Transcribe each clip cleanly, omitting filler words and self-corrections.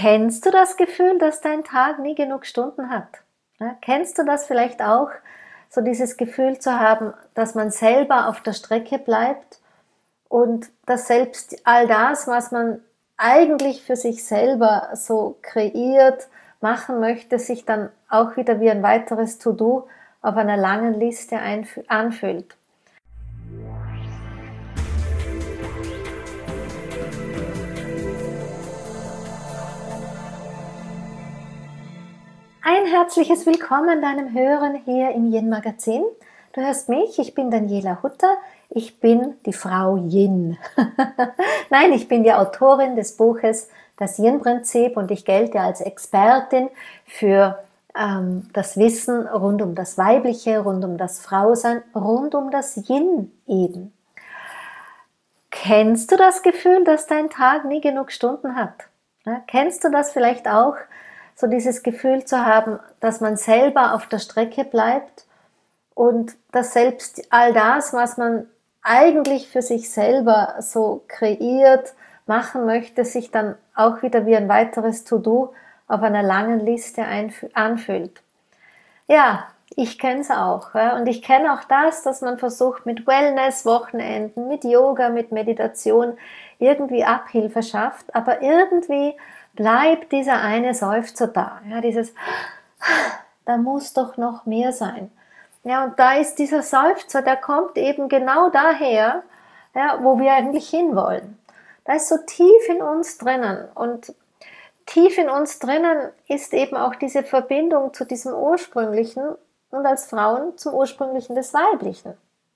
Kennst du das Gefühl, dass dein Tag nie genug Stunden hat? Ja, kennst du das vielleicht auch, so dieses Gefühl zu haben, dass man selber auf der Strecke bleibt und dass selbst all das, was man eigentlich für sich selber so kreiert, machen möchte, sich dann auch wieder wie ein weiteres To-Do auf einer langen Liste anfühlt? Ein herzliches Willkommen deinem Hören hier im Yin Magazin. Du hörst mich, ich bin Daniela Hutter, ich bin die Frau Yin. Nein, ich bin die Autorin des Buches Das Yin-Prinzip und ich gelte als Expertin für das Wissen rund um das Weibliche, rund um das Frausein, rund um das Yin eben. Kennst du das Gefühl, dass dein Tag nie genug Stunden hat? Ja, kennst du das vielleicht auch? So dieses Gefühl zu haben, dass man selber auf der Strecke bleibt und dass selbst all das, was man eigentlich für sich selber so kreiert, machen möchte, sich dann auch wieder wie ein weiteres To-Do auf einer langen Liste anfühlt. Ja, ich kenne es auch. Ja, und ich kenne auch das, dass man versucht mit Wellness-Wochenenden, mit Yoga, mit Meditation irgendwie Abhilfe schafft, aber irgendwie bleibt dieser eine Seufzer da. Ja, dieses, da muss doch noch mehr sein. Ja, und da ist dieser Seufzer, der kommt eben genau daher, ja, wo wir eigentlich hinwollen. Da ist so tief in uns drinnen und tief in uns drinnen ist eben auch diese Verbindung zu diesem Ursprünglichen und als Frauen zum Ursprünglichen des Weiblichen.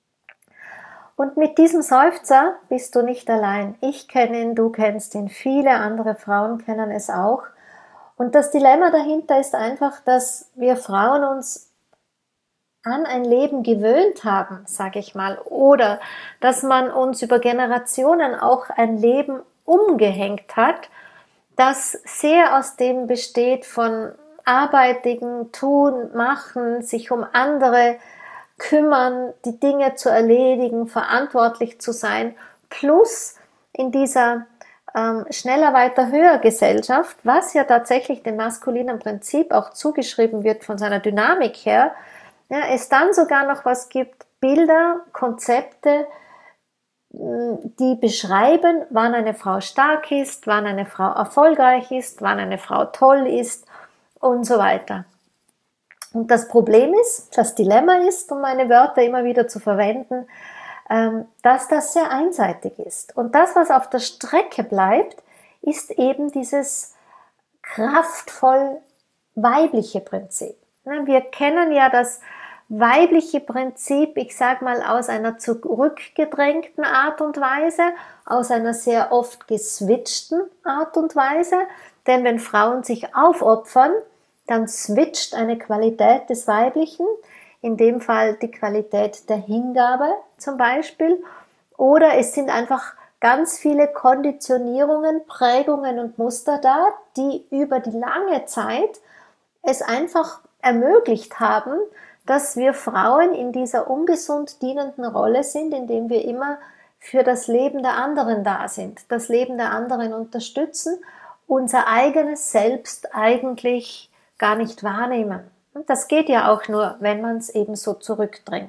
Und mit diesem Seufzer bist du nicht allein. Ich kenne ihn, du kennst ihn, viele andere Frauen kennen es auch. Und das Dilemma dahinter ist einfach, dass wir Frauen uns an ein Leben gewöhnt haben, sage ich mal, oder dass man uns über Generationen auch ein Leben umgehängt hat, das sehr aus dem besteht von Arbeitigen, Tun, Machen, sich um andere kümmern, die Dinge zu erledigen, verantwortlich zu sein, plus in dieser schneller, weiter, höher Gesellschaft, was ja tatsächlich dem maskulinen Prinzip auch zugeschrieben wird von seiner Dynamik her, ja, es dann sogar noch was gibt, Bilder, Konzepte, die beschreiben, wann eine Frau stark ist, wann eine Frau erfolgreich ist, wann eine Frau toll ist und so weiter. Und das Problem ist, das Dilemma ist, um meine Wörter immer wieder zu verwenden, dass das sehr einseitig ist. Und das, was auf der Strecke bleibt, ist eben dieses kraftvoll weibliche Prinzip. Wir kennen ja das weibliche Prinzip, ich sage mal, aus einer zurückgedrängten Art und Weise, aus einer sehr oft geswitchten Art und Weise. Denn wenn Frauen sich aufopfern, dann switcht eine Qualität des Weiblichen, in dem Fall die Qualität der Hingabe zum Beispiel, oder es sind einfach ganz viele Konditionierungen, Prägungen und Muster da, die über die lange Zeit es einfach ermöglicht haben, dass wir Frauen in dieser ungesund dienenden Rolle sind, indem wir immer für das Leben der anderen da sind, das Leben der anderen unterstützen, unser eigenes Selbst eigentlich gar nicht wahrnehmen. Und das geht ja auch nur, wenn man es eben so zurückdrängt.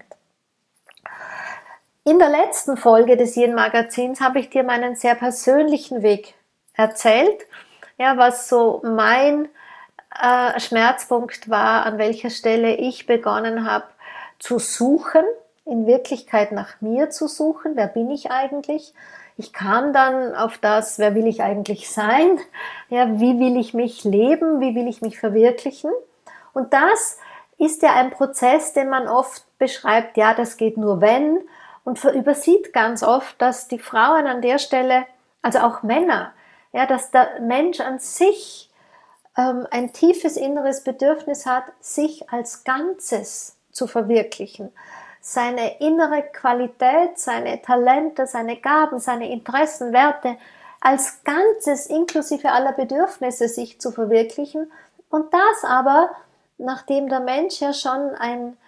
In der letzten Folge des Yin Magazins habe ich dir meinen sehr persönlichen Weg erzählt, ja, was so mein Schmerzpunkt war, an welcher Stelle ich begonnen habe zu suchen, in Wirklichkeit nach mir zu suchen, wer bin ich eigentlich? Ich kam dann auf das, wer will ich eigentlich sein? Ja, wie will ich mich leben? Wie will ich mich verwirklichen? Und das ist ja ein Prozess, den man oft beschreibt, ja, das geht nur wenn, und übersieht ganz oft, dass die Frauen an der Stelle, also auch Männer, ja, dass der Mensch an sich ein tiefes inneres Bedürfnis hat, sich als Ganzes zu verwirklichen. Seine innere Qualität, seine Talente, seine Gaben, seine Interessen, Werte als Ganzes inklusive aller Bedürfnisse sich zu verwirklichen. Und das aber, nachdem der Mensch ja schon ein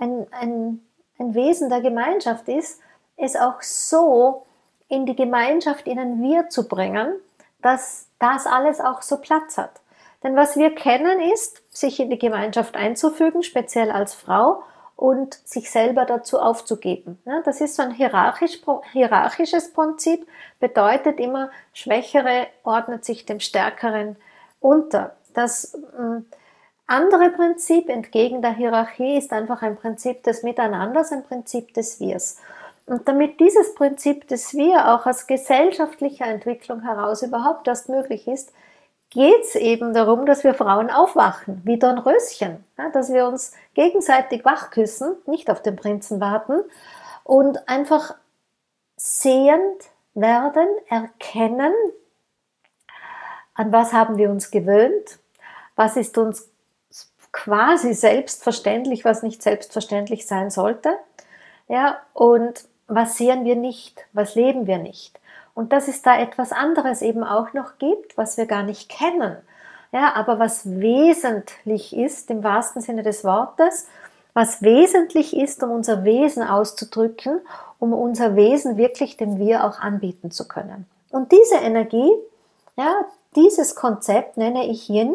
Wesen der Gemeinschaft ist, es auch so in die Gemeinschaft, in ein Wir zu bringen, dass das alles auch so Platz hat. Denn was wir kennen ist, sich in die Gemeinschaft einzufügen, speziell als Frau, und sich selber dazu aufzugeben. Ja, das ist so ein hierarchisches Prinzip, bedeutet immer, Schwächere ordnet sich dem Stärkeren unter. Das andere Prinzip entgegen der Hierarchie ist einfach ein Prinzip des Miteinanders, ein Prinzip des Wirs. Und damit dieses Prinzip des Wir auch aus gesellschaftlicher Entwicklung heraus überhaupt erst möglich ist, geht es eben darum, dass wir Frauen aufwachen, wie Dornröschen, ja, dass wir uns gegenseitig wachküssen, nicht auf den Prinzen warten und einfach sehend werden, erkennen, an was haben wir uns gewöhnt, was ist uns quasi selbstverständlich, was nicht selbstverständlich sein sollte, ja, und was sehen wir nicht, was leben wir nicht. Und dass es da etwas anderes eben auch noch gibt, was wir gar nicht kennen. Ja, aber was wesentlich ist, im wahrsten Sinne des Wortes, was wesentlich ist, um unser Wesen auszudrücken, um unser Wesen wirklich dem Wir auch anbieten zu können. Und diese Energie, ja, dieses Konzept nenne ich Yin.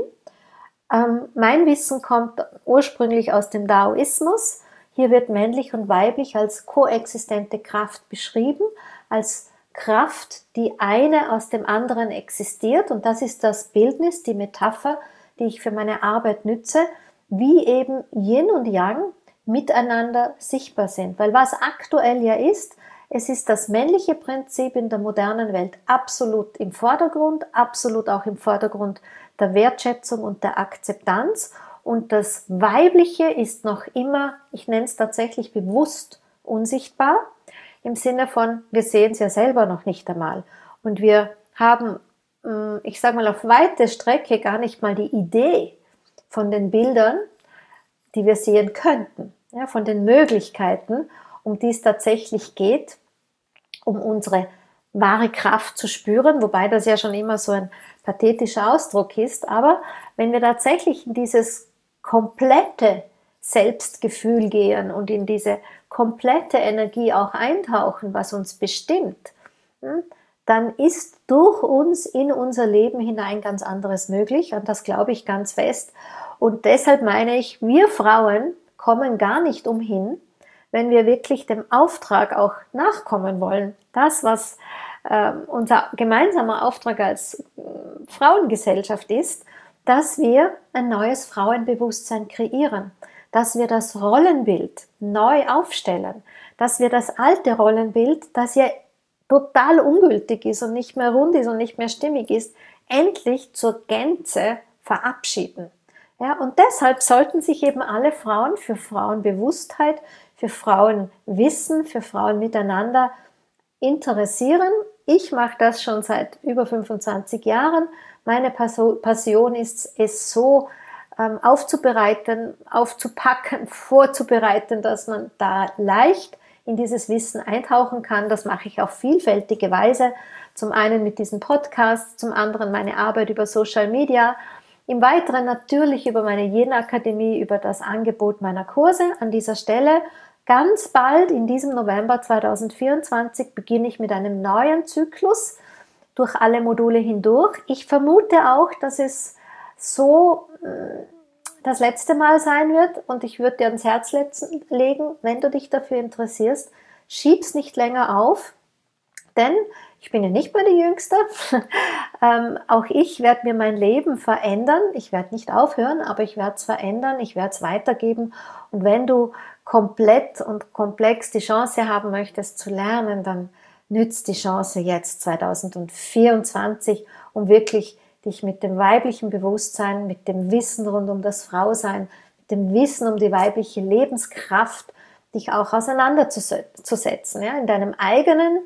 Mein Wissen kommt ursprünglich aus dem Daoismus. Hier wird männlich und weiblich als koexistente Kraft beschrieben, als Kraft, die eine aus dem anderen existiert, und das ist das Bildnis, die Metapher, die ich für meine Arbeit nütze, wie eben Yin und Yang miteinander sichtbar sind. Weil was aktuell ja ist, es ist das männliche Prinzip in der modernen Welt absolut im Vordergrund, absolut auch im Vordergrund der Wertschätzung und der Akzeptanz, und das Weibliche ist noch immer, ich nenne es tatsächlich bewusst, unsichtbar. Im Sinne von, wir sehen es ja selber noch nicht einmal. Und wir haben, ich sage mal, auf weite Strecke gar nicht mal die Idee von den Bildern, die wir sehen könnten. Ja, von den Möglichkeiten, um die es tatsächlich geht, um unsere wahre Kraft zu spüren. Wobei das ja schon immer so ein pathetischer Ausdruck ist. Aber wenn wir tatsächlich in dieses komplette Selbstgefühl gehen und in diese komplette Energie auch eintauchen, was uns bestimmt, dann ist durch uns in unser Leben hinein ganz anderes möglich, und das glaube ich ganz fest. Und deshalb meine ich, wir Frauen kommen gar nicht umhin, wenn wir wirklich dem Auftrag auch nachkommen wollen. Das, was unser gemeinsamer Auftrag als Frauengesellschaft ist, dass wir ein neues Frauenbewusstsein kreieren, dass wir das Rollenbild neu aufstellen, dass wir das alte Rollenbild, das ja total ungültig ist und nicht mehr rund ist und nicht mehr stimmig ist, endlich zur Gänze verabschieden. Ja, und deshalb sollten sich eben alle Frauen für Frauenbewusstheit, für Frauenwissen, für Frauen miteinander interessieren. Ich mache das schon seit über 25 Jahren. Meine Passion ist es so aufzubereiten, aufzupacken, vorzubereiten, dass man da leicht in dieses Wissen eintauchen kann. Das mache ich auf vielfältige Weise. Zum einen mit diesem Podcast, zum anderen meine Arbeit über Social Media, im Weiteren natürlich über meine Yin-Akademie, über das Angebot meiner Kurse. An dieser Stelle ganz bald, in diesem November 2024, beginne ich mit einem neuen Zyklus durch alle Module hindurch. Ich vermute auch, dass es so das letzte Mal sein wird, und ich würde dir ans Herz legen, wenn du dich dafür interessierst, schieb's nicht länger auf, denn ich bin ja nicht mehr die Jüngste. Auch ich werde mir mein Leben verändern. Ich werde nicht aufhören, aber ich werde es verändern, ich werde es weitergeben. Und wenn du komplett und komplex die Chance haben möchtest zu lernen, dann nützt die Chance jetzt 2024, um wirklich dich mit dem weiblichen Bewusstsein, mit dem Wissen rund um das Frausein, mit dem Wissen um die weibliche Lebenskraft, dich auch auseinanderzusetzen, ja, in deinem eigenen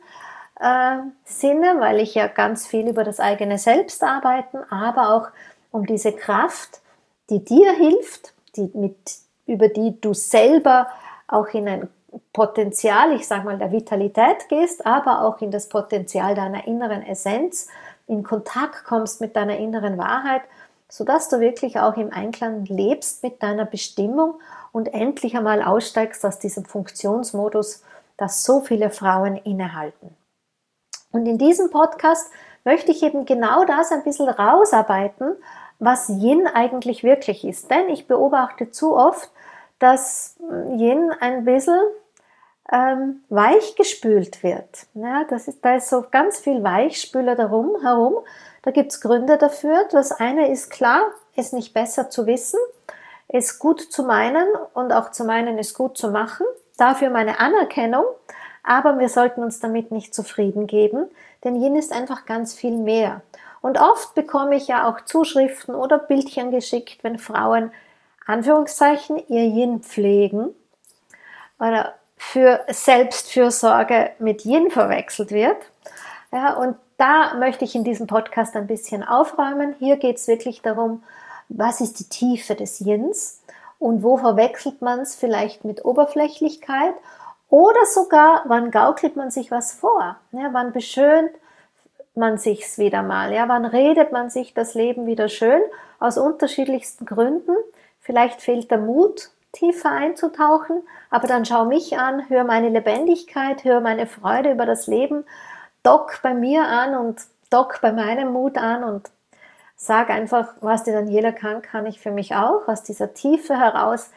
Sinne, weil ich ja ganz viel über das eigene Selbst arbeiten, aber auch um diese Kraft, die dir hilft, über die du selber auch in ein Potenzial, ich sage mal, der Vitalität gehst, aber auch in das Potenzial deiner inneren Essenz, in Kontakt kommst mit deiner inneren Wahrheit, sodass du wirklich auch im Einklang lebst mit deiner Bestimmung und endlich einmal aussteigst aus diesem Funktionsmodus, das so viele Frauen innehalten. Und in diesem Podcast möchte ich eben genau das ein bisschen rausarbeiten, was Yin eigentlich wirklich ist. Denn ich beobachte zu oft, dass Yin ein bisschen weichgespült wird. Ja, da ist so ganz viel Weichspüler herum. Da gibt es Gründe dafür. Das eine ist klar, ist nicht besser zu wissen, ist gut zu meinen und auch zu meinen ist gut zu machen. Dafür meine Anerkennung, aber wir sollten uns damit nicht zufrieden geben, denn Yin ist einfach ganz viel mehr. Und oft bekomme ich ja auch Zuschriften oder Bildchen geschickt, wenn Frauen, Anführungszeichen, ihr Yin pflegen oder für Selbstfürsorge mit Yin verwechselt wird. Ja, und da möchte ich in diesem Podcast ein bisschen aufräumen. Hier geht es wirklich darum, was ist die Tiefe des Yins und wo verwechselt man es vielleicht mit Oberflächlichkeit oder sogar, wann gaukelt man sich was vor? Ja, wann beschönt man sich's wieder mal? Ja, wann redet man sich das Leben wieder schön? Aus unterschiedlichsten Gründen. Vielleicht fehlt der Mut, tiefer einzutauchen, aber dann schau mich an, hör meine Lebendigkeit, hör meine Freude über das Leben, dock bei mir an und dock bei meinem Mut an und sag einfach, was die Daniela kann ich für mich auch, aus dieser Tiefe heraus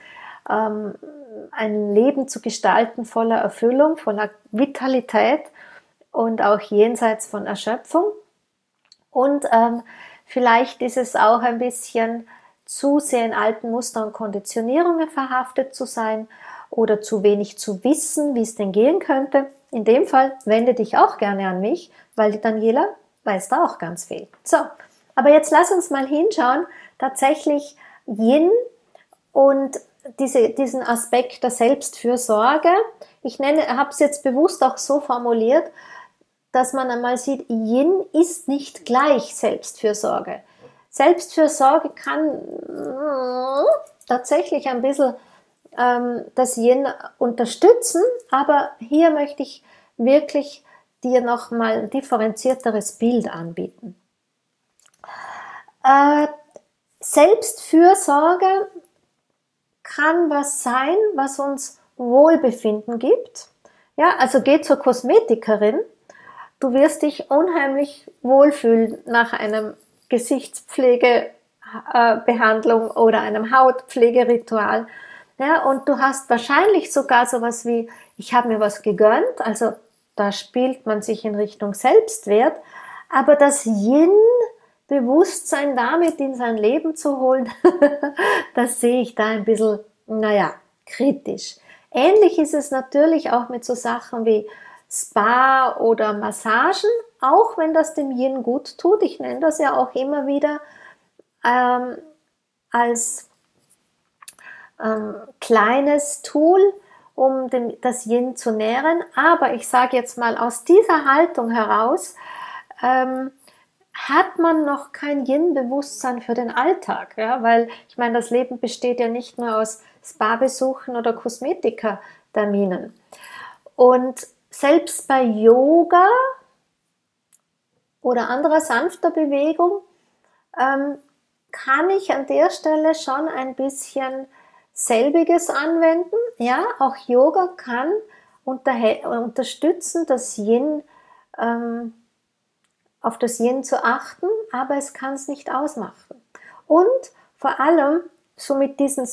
ein Leben zu gestalten voller Erfüllung, voller Vitalität und auch jenseits von Erschöpfung. Und vielleicht ist es auch ein bisschen zu sehr in alten Mustern und Konditionierungen verhaftet zu sein oder zu wenig zu wissen, wie es denn gehen könnte. In dem Fall wende dich auch gerne an mich, weil die Daniela weiß da auch ganz viel. So, aber jetzt lass uns mal hinschauen, tatsächlich Yin und diesen Aspekt der Selbstfürsorge. Ich habe es jetzt bewusst auch so formuliert, dass man einmal sieht, Yin ist nicht gleich Selbstfürsorge. Selbstfürsorge kann tatsächlich ein bisschen das Yin unterstützen, aber hier möchte ich wirklich dir nochmal ein differenzierteres Bild anbieten. Selbstfürsorge kann was sein, was uns Wohlbefinden gibt. Ja, also geh zur Kosmetikerin. Du wirst dich unheimlich wohlfühlen nach einem Gesichtspflegebehandlung oder einem Hautpflegeritual. Ja, und du hast wahrscheinlich sogar sowas wie, ich habe mir was gegönnt, also da spielt man sich in Richtung Selbstwert, aber das Yin-Bewusstsein damit in sein Leben zu holen, das sehe ich da ein bisschen, kritisch. Ähnlich ist es natürlich auch mit so Sachen wie Spa oder Massagen, auch wenn das dem Yin gut tut. Ich nenne das ja auch immer wieder als kleines Tool, um das Yin zu nähren. Aber ich sage jetzt mal, aus dieser Haltung heraus hat man noch kein Yin-Bewusstsein für den Alltag. Ja? Weil ich meine, das Leben besteht ja nicht nur aus Spa-Besuchen oder Kosmetikaterminen. Und selbst bei Yoga oder anderer sanfter Bewegung kann ich an der Stelle schon ein bisschen selbiges anwenden. Ja, auch Yoga kann unterstützen, das Yin, auf das Yin zu achten, aber es kann es nicht ausmachen. Und vor allem, so mit diesen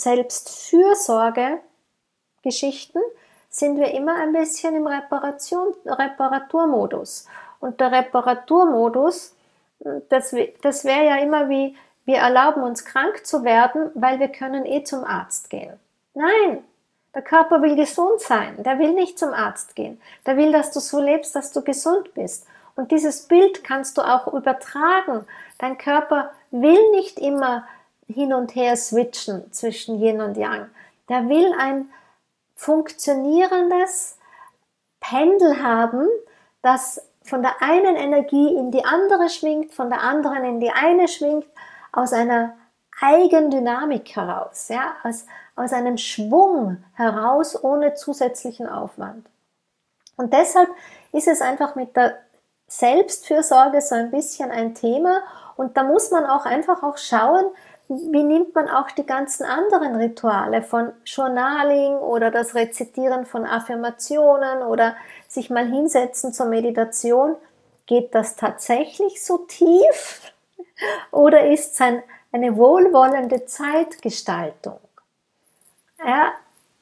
Selbstfürsorge-Geschichten, sind wir immer ein bisschen im Reparaturmodus. Und der Reparaturmodus, das wäre ja immer wie, wir erlauben uns krank zu werden, weil wir können zum Arzt gehen. Nein, der Körper will gesund sein, der will nicht zum Arzt gehen. Der will, dass du so lebst, dass du gesund bist. Und dieses Bild kannst du auch übertragen. Dein Körper will nicht immer hin und her switchen zwischen Yin und Yang. Der will ein funktionierendes Pendel haben, das von der einen Energie in die andere schwingt, von der anderen in die eine schwingt, aus einer Eigendynamik heraus, ja, aus einem Schwung heraus, ohne zusätzlichen Aufwand. Und deshalb ist es einfach mit der Selbstfürsorge so ein bisschen ein Thema und da muss man auch einfach auch schauen, wie nimmt man auch die ganzen anderen Rituale von Journaling oder das Rezitieren von Affirmationen oder sich mal hinsetzen zur Meditation geht das tatsächlich so tief oder ist es eine wohlwollende Zeitgestaltung? Ja,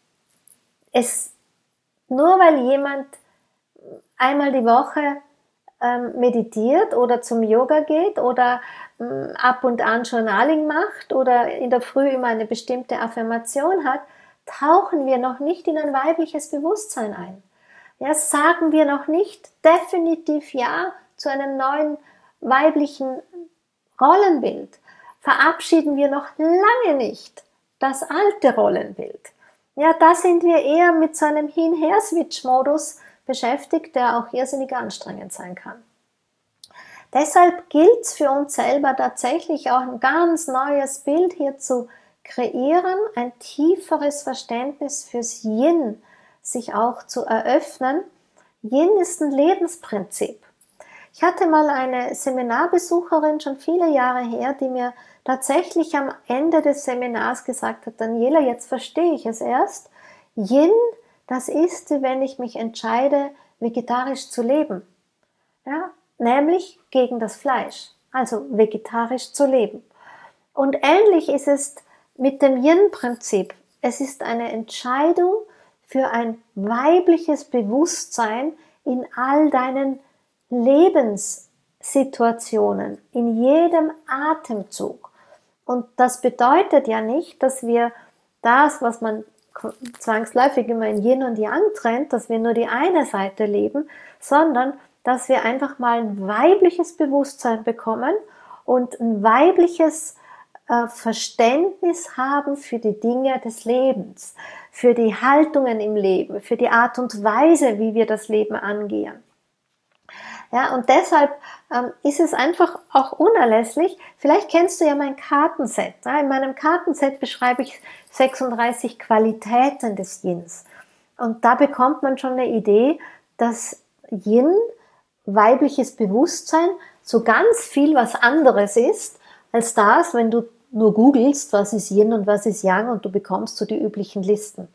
nur weil jemand einmal die Woche meditiert oder zum Yoga geht oder ab und an Journaling macht oder in der Früh immer eine bestimmte Affirmation hat, tauchen wir noch nicht in ein weibliches Bewusstsein ein. Ja, sagen wir noch nicht definitiv Ja zu einem neuen weiblichen Rollenbild. Verabschieden wir noch lange nicht das alte Rollenbild. Ja, da sind wir eher mit so einem Hin-Her-Switch-Modus beschäftigt, der auch irrsinnig anstrengend sein kann. Deshalb gilt es für uns selber tatsächlich auch ein ganz neues Bild hier zu kreieren, ein tieferes Verständnis fürs Yin sich auch zu eröffnen. Yin ist ein Lebensprinzip. Ich hatte mal eine Seminarbesucherin, schon viele Jahre her, die mir tatsächlich am Ende des Seminars gesagt hat, Daniela, jetzt verstehe ich es erst. Yin, das ist, wie wenn ich mich entscheide, vegetarisch zu leben. Ja, nämlich gegen das Fleisch, also vegetarisch zu leben. Und ähnlich ist es mit dem Yin-Prinzip. Es ist eine Entscheidung für ein weibliches Bewusstsein in all deinen Lebenssituationen, in jedem Atemzug. Und das bedeutet ja nicht, dass wir das, was man zwangsläufig immer in Yin und Yang trennt, dass wir nur die eine Seite leben, sondern dass wir einfach mal ein weibliches Bewusstsein bekommen und ein weibliches Verständnis haben für die Dinge des Lebens, für die Haltungen im Leben, für die Art und Weise, wie wir das Leben angehen. Ja, und deshalb ist es einfach auch unerlässlich. Vielleicht kennst du ja mein Kartenset. Ja, in meinem Kartenset beschreibe ich 36 Qualitäten des Yins. Und da bekommt man schon eine Idee, dass Yin, weibliches Bewusstsein, so ganz viel was anderes ist, als das, wenn du nur googelst, was ist Yin und was ist Yang, und du bekommst so die üblichen Listen.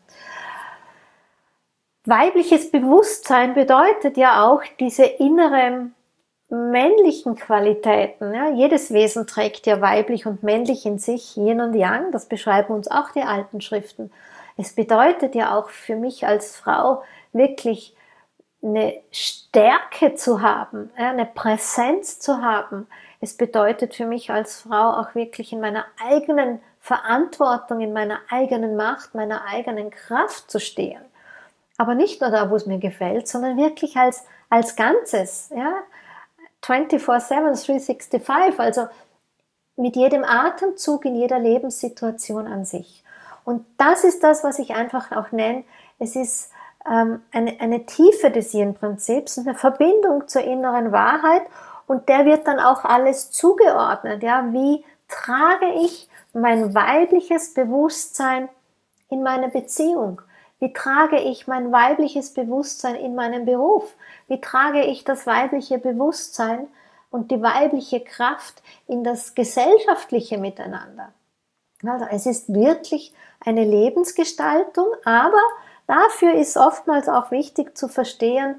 Weibliches Bewusstsein bedeutet ja auch diese inneren männlichen Qualitäten. Ja? Jedes Wesen trägt ja weiblich und männlich in sich, Yin und Yang, das beschreiben uns auch die alten Schriften. Es bedeutet ja auch für mich als Frau wirklich eine Stärke zu haben, eine Präsenz zu haben. Es bedeutet für mich als Frau auch wirklich in meiner eigenen Verantwortung, in meiner eigenen Macht, meiner eigenen Kraft zu stehen. Aber nicht nur da, wo es mir gefällt, sondern wirklich als Ganzes, ja, 24/7, 365, also mit jedem Atemzug in jeder Lebenssituation an sich. Und das ist das, was ich einfach auch nenne, es ist eine Tiefe des Yin-Prinzips, eine Verbindung zur inneren Wahrheit, und der wird dann auch alles zugeordnet. Ja, wie trage ich mein weibliches Bewusstsein in meine Beziehung? Wie trage ich mein weibliches Bewusstsein in meinem Beruf? Wie trage ich das weibliche Bewusstsein und die weibliche Kraft in das gesellschaftliche Miteinander? Also es ist wirklich eine Lebensgestaltung, aber dafür ist oftmals auch wichtig zu verstehen,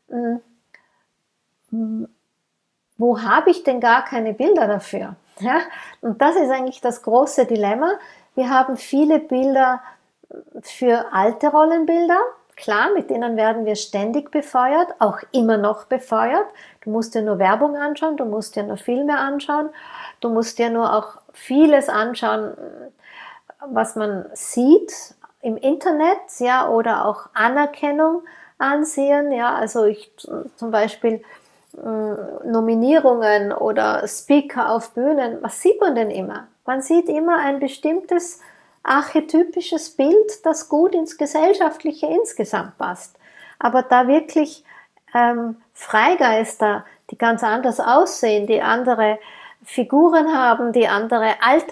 wo habe ich denn gar keine Bilder dafür? Ja? Und das ist eigentlich das große Dilemma. Wir haben viele Bilder für alte Rollenbilder, klar, mit denen werden wir ständig befeuert, auch immer noch befeuert. Du musst dir nur Werbung anschauen, du musst dir nur Filme anschauen, du musst dir nur auch vieles anschauen, was man sieht im Internet, ja, oder auch Anerkennung ansehen, ja, also ich zum Beispiel Nominierungen oder Speaker auf Bühnen, was sieht man denn immer? Man sieht immer ein bestimmtes archetypisches Bild, das gut ins Gesellschaftliche insgesamt passt. Aber da wirklich Freigeister, die ganz anders aussehen, die andere Figuren haben, die andere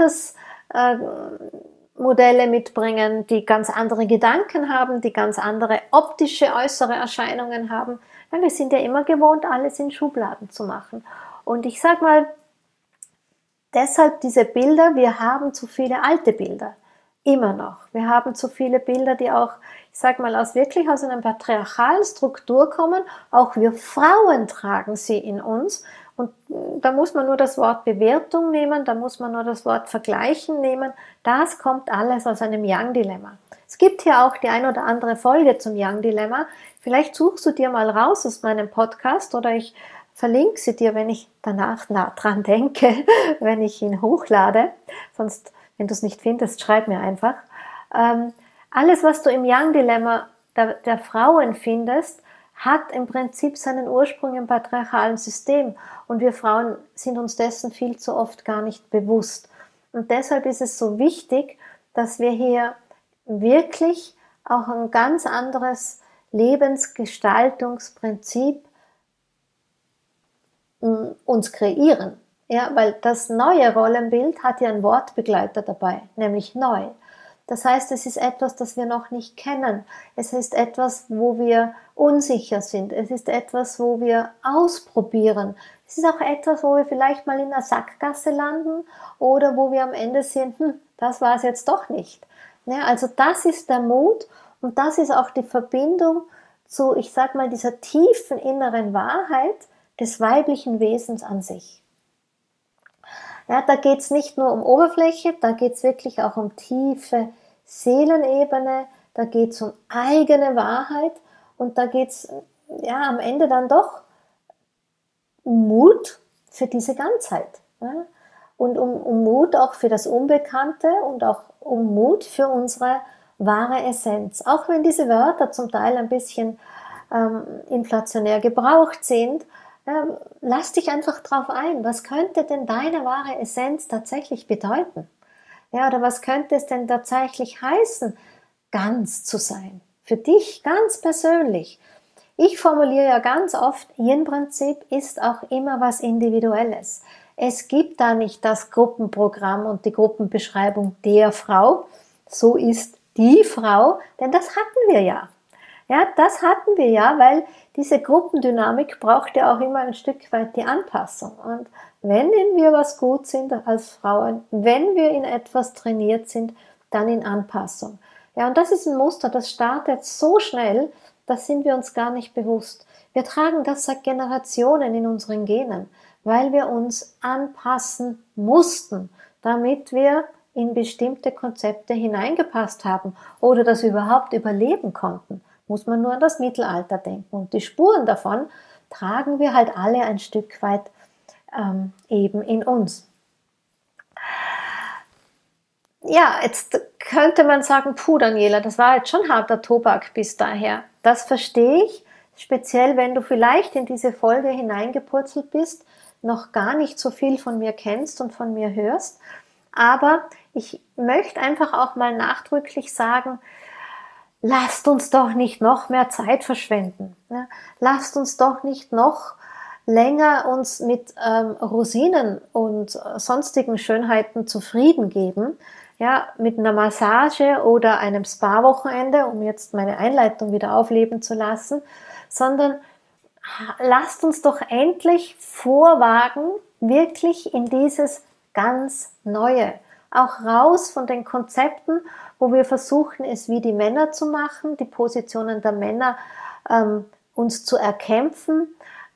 Altersmodelle mitbringen, die ganz andere Gedanken haben, die ganz andere optische äußere Erscheinungen haben. Ja, wir sind ja immer gewohnt, alles in Schubladen zu machen. Und ich sag mal, deshalb diese Bilder, wir haben zu viele alte Bilder. immer noch. Wir haben zu viele Bilder, die auch, ich sage mal, wirklich aus einer patriarchalen Struktur kommen. Auch wir Frauen tragen sie in uns. Und da muss man nur das Wort Bewertung nehmen, da muss man nur das Wort Vergleichen nehmen. Das kommt alles aus einem Yang-Dilemma. Es gibt hier auch die ein oder andere Folge zum Yang-Dilemma. Vielleicht suchst du dir mal raus aus meinem Podcast oder ich verlinke sie dir, wenn ich danach dran denke, wenn ich ihn hochlade. Sonst, wenn du es nicht findest, schreib mir einfach. Alles, was du im Yang-Dilemma der Frauen findest, hat im Prinzip seinen Ursprung im patriarchalen System. Und wir Frauen sind uns dessen viel zu oft gar nicht bewusst. Und deshalb ist es so wichtig, dass wir hier wirklich auch ein ganz anderes Lebensgestaltungsprinzip uns kreieren. Ja, weil das neue Rollenbild hat ja einen Wortbegleiter dabei, nämlich neu. Das heißt, es ist etwas, das wir noch nicht kennen. Es ist etwas, wo wir unsicher sind. Es ist etwas, wo wir ausprobieren. Es ist auch etwas, wo wir vielleicht mal in einer Sackgasse landen oder wo wir am Ende sehen, das war es jetzt doch nicht. Ja, also das ist der Mut und das ist auch die Verbindung zu, ich sag mal, dieser tiefen inneren Wahrheit des weiblichen Wesens an sich. Ja, da geht es nicht nur um Oberfläche, da geht es wirklich auch um tiefe Seelenebene, da geht es um eigene Wahrheit und da geht es ja am Ende dann doch um Mut für diese Ganzheit. Ja? Und um Mut auch für das Unbekannte und auch um Mut für unsere wahre Essenz. Auch wenn diese Wörter zum Teil ein bisschen inflationär gebraucht sind, lass dich einfach drauf ein. Was könnte denn deine wahre Essenz tatsächlich bedeuten? Ja, oder was könnte es denn tatsächlich heißen, ganz zu sein? Für dich ganz persönlich. Ich formuliere ja ganz oft, Yin-Prinzip ist auch immer was Individuelles. Es gibt da nicht das Gruppenprogramm und die Gruppenbeschreibung der Frau. So ist die Frau, denn das hatten wir ja. Ja, das hatten wir ja, weil diese Gruppendynamik braucht ja auch immer ein Stück weit die Anpassung. Und wenn wir was gut sind als Frauen, wenn wir in etwas trainiert sind, dann in Anpassung. Ja, und das ist ein Muster, das startet so schnell, das sind wir uns gar nicht bewusst. Wir tragen das seit Generationen in unseren Genen, weil wir uns anpassen mussten, damit wir in bestimmte Konzepte hineingepasst haben oder das überhaupt überleben konnten. Muss man nur an das Mittelalter denken. Und die Spuren davon tragen wir halt alle ein Stück weit eben in uns. Ja, jetzt könnte man sagen, puh Daniela, das war jetzt schon harter Tobak bis daher. Das verstehe ich, speziell wenn du vielleicht in diese Folge hineingepurzelt bist, noch gar nicht so viel von mir kennst und von mir hörst. Aber ich möchte einfach auch mal nachdrücklich sagen, lasst uns doch nicht noch mehr Zeit verschwenden. Ja? Lasst uns doch nicht noch länger uns mit Rosinen und sonstigen Schönheiten zufrieden geben. Ja, mit einer Massage oder einem Spa-Wochenende, um jetzt meine Einleitung wieder aufleben zu lassen, sondern lasst uns doch endlich vorwagen, wirklich in dieses ganz Neue. Auch raus von den Konzepten, wo wir versuchen, es wie die Männer zu machen, die Positionen der Männer uns zu erkämpfen,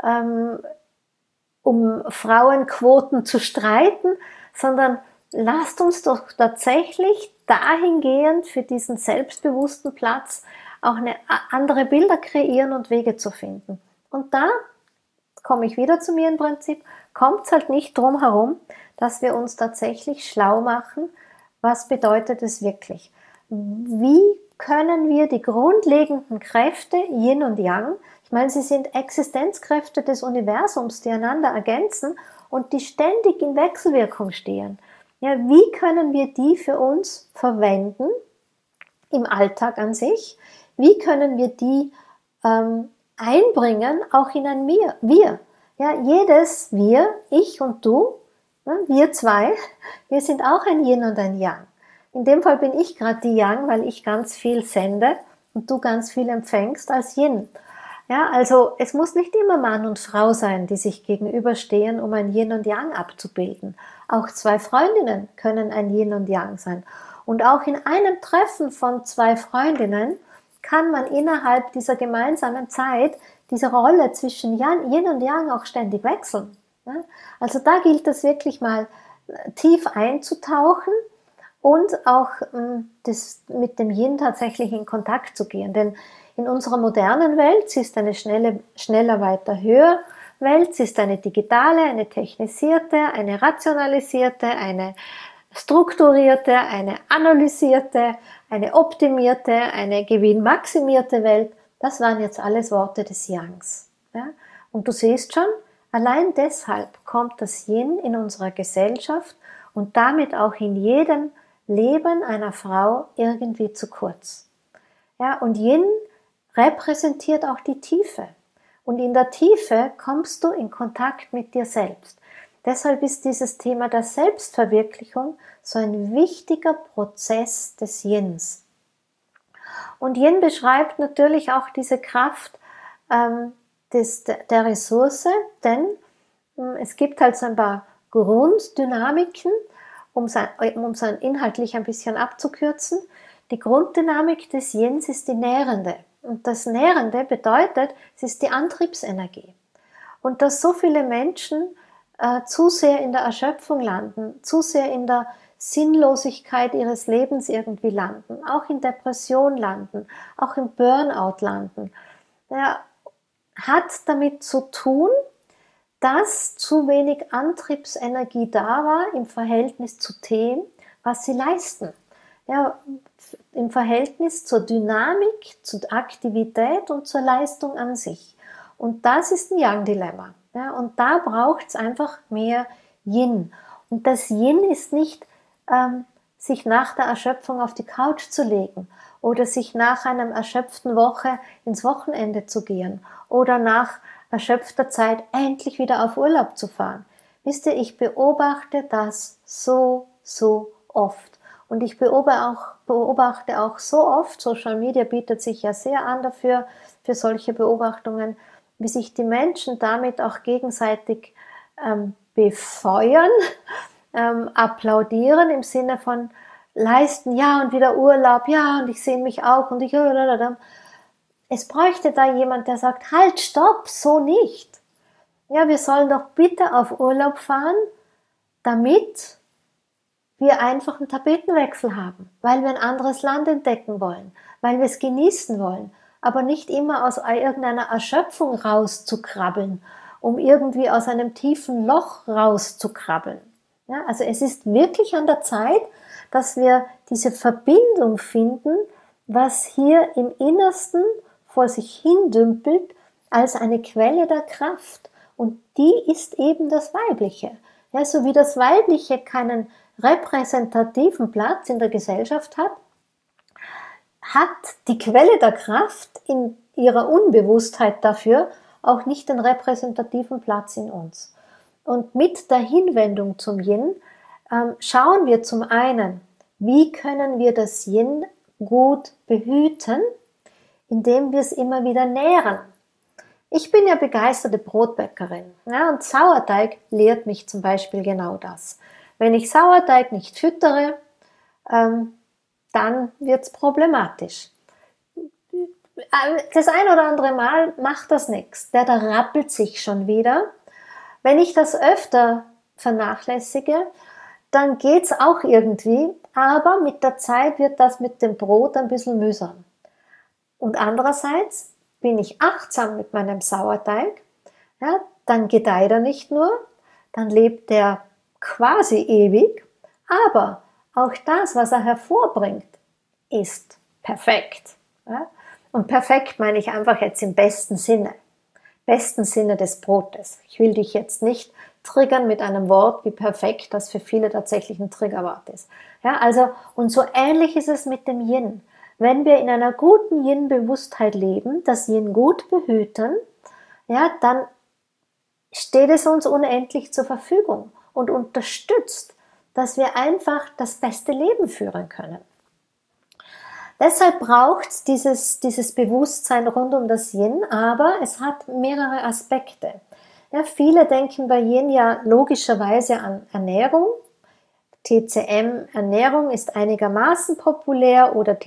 um Frauenquoten zu streiten, sondern lasst uns doch tatsächlich dahingehend für diesen selbstbewussten Platz auch andere Bilder kreieren und Wege zu finden. Und da komme ich wieder zu mir im Prinzip, kommt es halt nicht drum herum, dass wir uns tatsächlich schlau machen, was bedeutet es wirklich? Wie können wir die grundlegenden Kräfte, Yin und Yang, ich meine, sie sind Existenzkräfte des Universums, die einander ergänzen und die ständig in Wechselwirkung stehen. Ja, wie können wir die für uns verwenden im Alltag an sich? Wie können wir die einbringen, auch in ein Wir? Ja, jedes Wir, ich und du, wir zwei, wir sind auch ein Yin und ein Yang. In dem Fall bin ich gerade die Yang, weil ich ganz viel sende und du ganz viel empfängst als Yin. Ja, also es muss nicht immer Mann und Frau sein, die sich gegenüberstehen, um ein Yin und Yang abzubilden. Auch zwei Freundinnen können ein Yin und Yang sein. Und auch in einem Treffen von zwei Freundinnen kann man innerhalb dieser gemeinsamen Zeit diese Rolle zwischen Yin und Yang auch ständig wechseln. Also da gilt es wirklich mal tief einzutauchen und auch mit dem Yin tatsächlich in Kontakt zu gehen. Denn in unserer modernen Welt, sie ist eine schneller, weiter, höher Welt, sie ist eine digitale, eine technisierte, eine rationalisierte, eine strukturierte, eine analysierte, eine optimierte, eine gewinnmaximierte Welt. Das waren jetzt alles Worte des Yangs. Ja? Und du siehst schon, allein deshalb kommt das Yin in unserer Gesellschaft und damit auch in jedem Leben einer Frau irgendwie zu kurz. Ja, und Yin repräsentiert auch die Tiefe. Und in der Tiefe kommst du in Kontakt mit dir selbst. Deshalb ist dieses Thema der Selbstverwirklichung so ein wichtiger Prozess des Yins. Und Yin beschreibt natürlich auch diese Kraft der Ressource, denn es gibt halt so ein paar Grunddynamiken, um es inhaltlich ein bisschen abzukürzen. Die Grunddynamik des Yins ist die nährende. Und das Nährende bedeutet, es ist die Antriebsenergie. Und dass so viele Menschen zu sehr in der Erschöpfung landen, zu sehr in der Sinnlosigkeit ihres Lebens irgendwie landen, auch in Depression landen, auch im Burnout landen, hat damit zu tun, dass zu wenig Antriebsenergie da war im Verhältnis zu dem, was sie leisten. Ja, im Verhältnis zur Dynamik, zur Aktivität und zur Leistung an sich. Und das ist ein Yang-Dilemma. Ja, und da braucht es einfach mehr Yin. Und das Yin ist nicht, sich nach der Erschöpfung auf die Couch zu legen oder sich nach einer erschöpften Woche ins Wochenende zu gehen oder nach erschöpfter Zeit endlich wieder auf Urlaub zu fahren. Wisst ihr, ich beobachte das so oft. Und ich beobachte auch so oft, Social Media bietet sich ja sehr an dafür, für solche Beobachtungen, wie sich die Menschen damit auch gegenseitig befeuern, applaudieren im Sinne von leisten, ja und wieder Urlaub, ja und ich sehe mich auch und ich... Es bräuchte da jemand, der sagt, halt, stopp, so nicht. Ja, wir sollen doch bitte auf Urlaub fahren, damit wir einfach einen Tapetenwechsel haben, weil wir ein anderes Land entdecken wollen, weil wir es genießen wollen, aber nicht immer aus irgendeiner Erschöpfung rauszukrabbeln, um irgendwie aus einem tiefen Loch rauszukrabbeln. Ja, also es ist wirklich an der Zeit, dass wir diese Verbindung finden, was hier im Innersten vor sich hin dümpelt, als eine Quelle der Kraft. Und die ist eben das Weibliche. Ja, so wie das Weibliche keinen repräsentativen Platz in der Gesellschaft hat, hat die Quelle der Kraft in ihrer Unbewusstheit dafür auch nicht den repräsentativen Platz in uns. Und mit der Hinwendung zum Yin schauen wir zum einen, wie können wir das Yin gut behüten, indem wir es immer wieder nähren. Ich bin ja begeisterte Brotbäckerin, ja, und Sauerteig lehrt mich zum Beispiel genau das. Wenn ich Sauerteig nicht füttere, dann wird's problematisch. Das ein oder andere Mal macht das nichts. Der rappelt sich schon wieder. Wenn ich das öfter vernachlässige, dann geht's auch irgendwie, aber mit der Zeit wird das mit dem Brot ein bisschen mühsam. Und andererseits bin ich achtsam mit meinem Sauerteig, ja, dann gedeiht er nicht nur, dann lebt er quasi ewig, aber auch das, was er hervorbringt, ist perfekt. Ja? Und perfekt meine ich einfach jetzt im besten Sinne des Brotes. Ich will dich jetzt nicht triggern mit einem Wort wie perfekt, das für viele tatsächlich ein Triggerwort ist. Ja, also, und so ähnlich ist es mit dem Yin. Wenn wir in einer guten Yin-Bewusstheit leben, das Yin gut behüten, ja, dann steht es uns unendlich zur Verfügung und unterstützt, dass wir einfach das beste Leben führen können. Deshalb braucht es dieses Bewusstsein rund um das Yin, aber es hat mehrere Aspekte. Ja, viele denken bei Yin ja logischerweise an Ernährung, TCM-Ernährung ist einigermaßen populär oder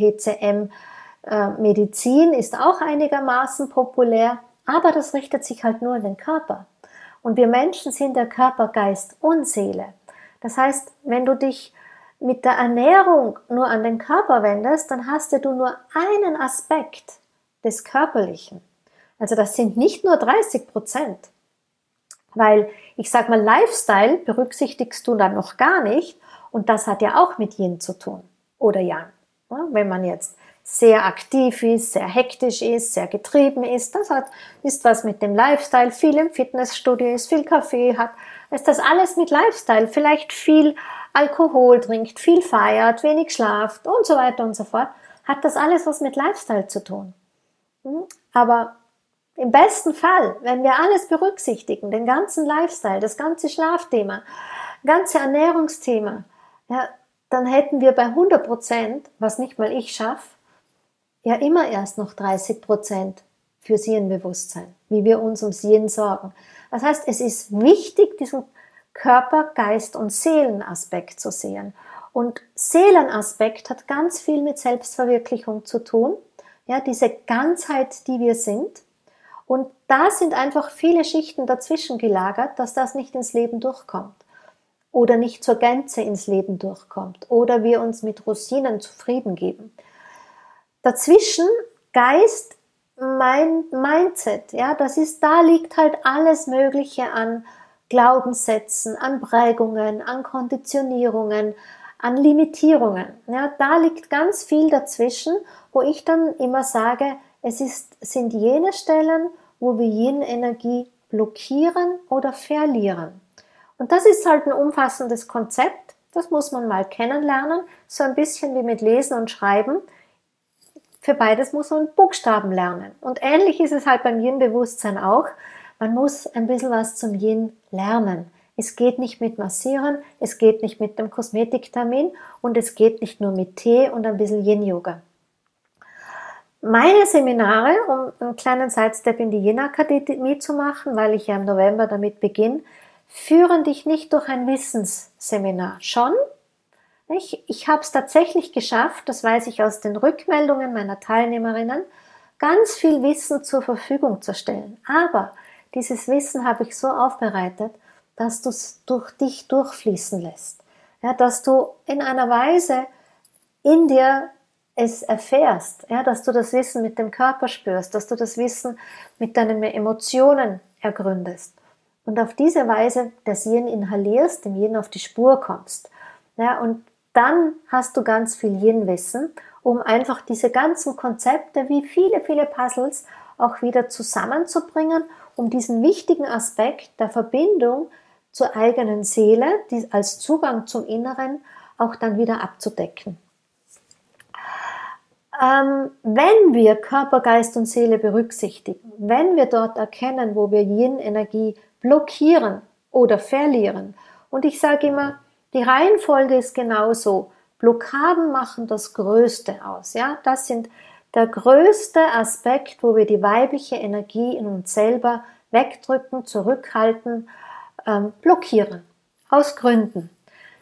TCM-Medizin ist auch einigermaßen populär, aber das richtet sich halt nur an den Körper. Und wir Menschen sind der Körper, Geist und Seele. Das heißt, wenn du dich mit der Ernährung nur an den Körper wendest, dann hast du nur einen Aspekt des Körperlichen. Also das sind nicht nur 30%. Weil, ich sag mal, Lifestyle berücksichtigst du dann noch gar nicht und das hat ja auch mit Yin zu tun oder Yang. Ja, wenn man jetzt sehr aktiv ist, sehr hektisch ist, sehr getrieben ist, ist was mit dem Lifestyle, viel im Fitnessstudio ist, viel Kaffee hat, ist das alles mit Lifestyle, vielleicht viel Alkohol trinkt, viel feiert, wenig schlaft und so weiter und so fort, hat das alles was mit Lifestyle zu tun. Aber im besten Fall, wenn wir alles berücksichtigen, den ganzen Lifestyle, das ganze Schlafthema, ganze Ernährungsthema, ja, dann hätten wir bei 100%, was nicht mal ich schaffe, ja immer erst noch 30% fürs Yin-Bewusstsein, wie wir uns ums Yin sorgen. Das heißt, es ist wichtig, diesen Körper-, Geist- und Seelenaspekt zu sehen. Und Seelenaspekt hat ganz viel mit Selbstverwirklichung zu tun, ja, diese Ganzheit, die wir sind. Und da sind einfach viele Schichten dazwischen gelagert, dass das nicht ins Leben durchkommt oder nicht zur Gänze ins Leben durchkommt oder wir uns mit Rosinen zufrieden geben. Dazwischen Geist, Mindset, ja, da liegt halt alles Mögliche an Glaubenssätzen, an Prägungen, an Konditionierungen, an Limitierungen. Ja, da liegt ganz viel dazwischen, wo ich dann immer sage, sind jene Stellen, wo wir Yin-Energie blockieren oder verlieren. Und das ist halt ein umfassendes Konzept, das muss man mal kennenlernen, so ein bisschen wie mit Lesen und Schreiben. Für beides muss man Buchstaben lernen. Und ähnlich ist es halt beim Yin-Bewusstsein auch. Man muss ein bisschen was zum Yin lernen. Es geht nicht mit Massieren, es geht nicht mit dem Kosmetiktermin und es geht nicht nur mit Tee und ein bisschen Yin-Yoga. Meine Seminare, um einen kleinen Sidestep in die Yin-Akademie zu machen, weil ich ja im November damit beginne, führen dich nicht durch ein Wissensseminar. Schon, ich habe es tatsächlich geschafft, das weiß ich aus den Rückmeldungen meiner Teilnehmerinnen, ganz viel Wissen zur Verfügung zu stellen. Aber dieses Wissen habe ich so aufbereitet, dass du es durch dich durchfließen lässt. Ja, dass du in einer Weise in dir es erfährst, ja, dass du das Wissen mit dem Körper spürst, dass du das Wissen mit deinen Emotionen ergründest und auf diese Weise das Yin inhalierst, dem Yin auf die Spur kommst. Ja, und dann hast du ganz viel Yin-Wissen, um einfach diese ganzen Konzepte wie viele, viele Puzzles auch wieder zusammenzubringen, um diesen wichtigen Aspekt der Verbindung zur eigenen Seele, die als Zugang zum Inneren, auch dann wieder abzudecken. Wenn wir Körper, Geist und Seele berücksichtigen, wenn wir dort erkennen, wo wir Yin-Energie blockieren oder verlieren, und ich sage immer, die Reihenfolge ist genauso, Blockaden machen das Größte aus, ja, das sind der größte Aspekt, wo wir die weibliche Energie in uns selber wegdrücken, zurückhalten, blockieren, aus Gründen.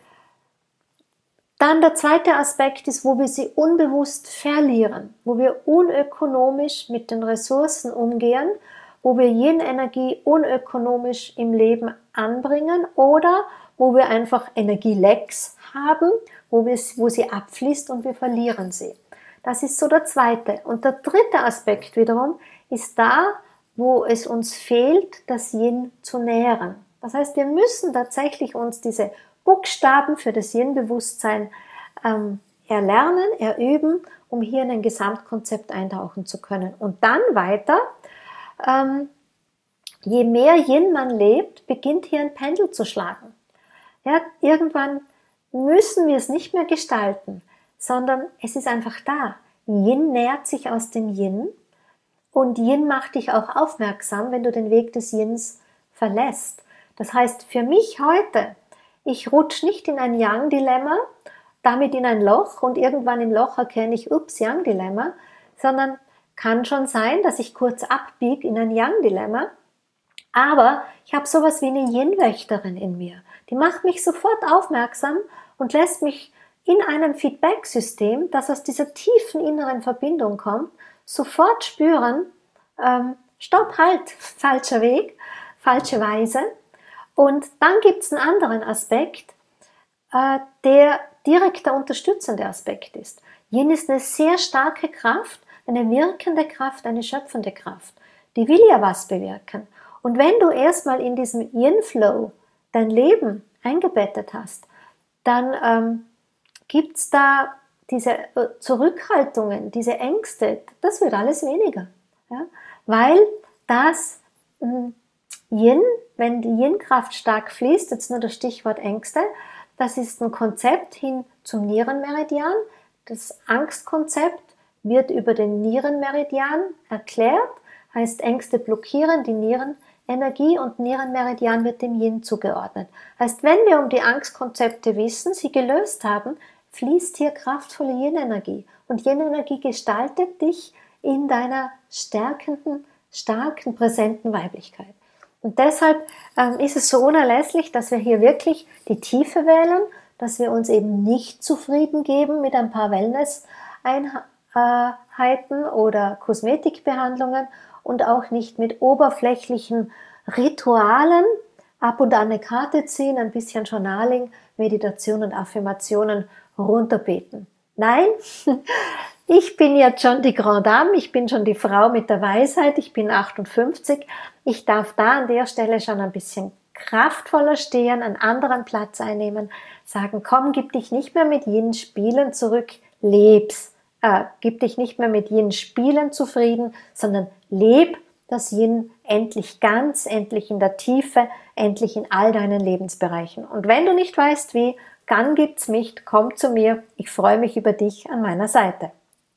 Dann der zweite Aspekt ist, wo wir sie unbewusst verlieren, wo wir unökonomisch mit den Ressourcen umgehen, wo wir Yin-Energie unökonomisch im Leben anbringen oder wo wir einfach Energielecks haben, wo sie abfließt und wir verlieren sie. Das ist so der zweite. Und der dritte Aspekt wiederum ist da, wo es uns fehlt, das Yin zu nähren. Das heißt, wir müssen tatsächlich uns diese Buchstaben für das Yin-Bewusstsein erlernen, erüben, um hier in ein Gesamtkonzept eintauchen zu können. Und dann weiter, je mehr Yin man lebt, beginnt hier ein Pendel zu schlagen. Ja, irgendwann müssen wir es nicht mehr gestalten, sondern es ist einfach da. Yin nährt sich aus dem Yin und Yin macht dich auch aufmerksam, wenn du den Weg des Yins verlässt. Das heißt, für mich heute, ich rutsche nicht in ein Yang-Dilemma, damit in ein Loch und irgendwann im Loch erkenne ich, Yang-Dilemma, sondern kann schon sein, dass ich kurz abbiege in ein Yang-Dilemma, aber ich habe sowas wie eine Yin-Wächterin in mir. Die macht mich sofort aufmerksam und lässt mich in einem Feedback-System, das aus dieser tiefen inneren Verbindung kommt, sofort spüren, stopp, halt, falscher Weg, falsche Weise. Und dann gibt es einen anderen Aspekt, der direkt der unterstützende Aspekt ist. Yin ist eine sehr starke Kraft, eine wirkende Kraft, eine schöpfende Kraft. Die will ja was bewirken. Und wenn du erstmal in diesem Yin-Flow dein Leben eingebettet hast, dann gibt es da diese Zurückhaltungen, diese Ängste, das wird alles weniger. Ja? Weil das Yin, wenn die Yin-Kraft stark fließt, jetzt nur das Stichwort Ängste, das ist ein Konzept hin zum Nierenmeridian. Das Angstkonzept wird über den Nierenmeridian erklärt, heißt Ängste blockieren die Nierenenergie und Nierenmeridian wird dem Yin zugeordnet. Heißt, wenn wir um die Angstkonzepte wissen, sie gelöst haben, fließt hier kraftvolle Yin-Energie. Und Yin-Energie gestaltet dich in deiner stärkenden, starken, präsenten Weiblichkeit. Und deshalb ist es so unerlässlich, dass wir hier wirklich die Tiefe wählen, dass wir uns eben nicht zufrieden geben mit ein paar Wellness-Einheiten oder Kosmetikbehandlungen und auch nicht mit oberflächlichen Ritualen, ab und an eine Karte ziehen, ein bisschen Journaling, Meditation und Affirmationen runterbeten. Nein, ich bin jetzt schon die Grande Dame, ich bin schon die Frau mit der Weisheit, ich bin 58. Ich darf da an der Stelle schon ein bisschen kraftvoller stehen, einen anderen Platz einnehmen, sagen, komm, gib dich nicht mehr mit Yin-Spielen zurück, leb's. Gib dich nicht mehr mit Yin-Spielen zufrieden, sondern leb das Yin endlich ganz, endlich in der Tiefe, endlich in all deinen Lebensbereichen. Und wenn du nicht weißt wie, dann gibt's mich, komm zu mir, ich freue mich über dich an meiner Seite.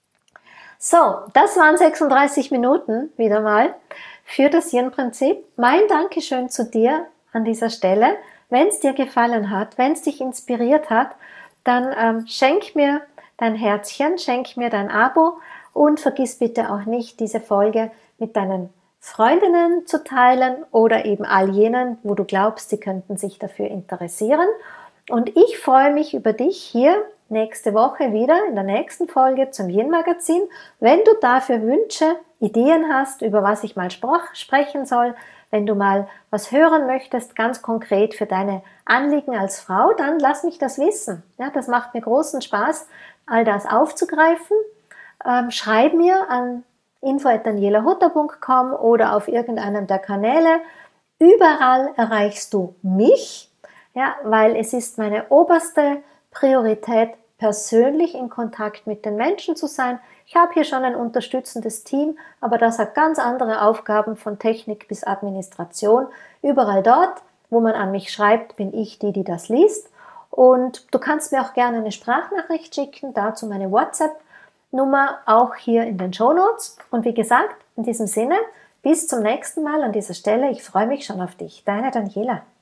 So, das waren 36 Minuten wieder mal für das Yin-Prinzip. Mein Dankeschön zu dir an dieser Stelle. Wenn es dir gefallen hat, wenn es dich inspiriert hat, dann schenk mir dein Herzchen, schenk mir dein Abo und vergiss bitte auch nicht, diese Folge mit deinen Freundinnen zu teilen oder eben all jenen, wo du glaubst, sie könnten sich dafür interessieren. Und ich freue mich über dich hier nächste Woche wieder in der nächsten Folge zum Yin-Magazin. Wenn du dafür Wünsche, Ideen hast, über was ich mal sprechen soll, wenn du mal was hören möchtest, ganz konkret für deine Anliegen als Frau, dann lass mich das wissen. Ja, das macht mir großen Spaß, all das aufzugreifen. Schreib mir an info@danielahutter.com oder auf irgendeinem der Kanäle. Überall erreichst du mich, ja, weil es ist meine oberste Priorität, persönlich in Kontakt mit den Menschen zu sein. Ich habe hier schon ein unterstützendes Team, aber das hat ganz andere Aufgaben von Technik bis Administration. Überall dort, wo man an mich schreibt, bin ich die, die das liest. Und du kannst mir auch gerne eine Sprachnachricht schicken, dazu meine WhatsApp-Nummer auch hier in den Shownotes. Und wie gesagt, in diesem Sinne, bis zum nächsten Mal an dieser Stelle. Ich freue mich schon auf dich. Deine Daniela.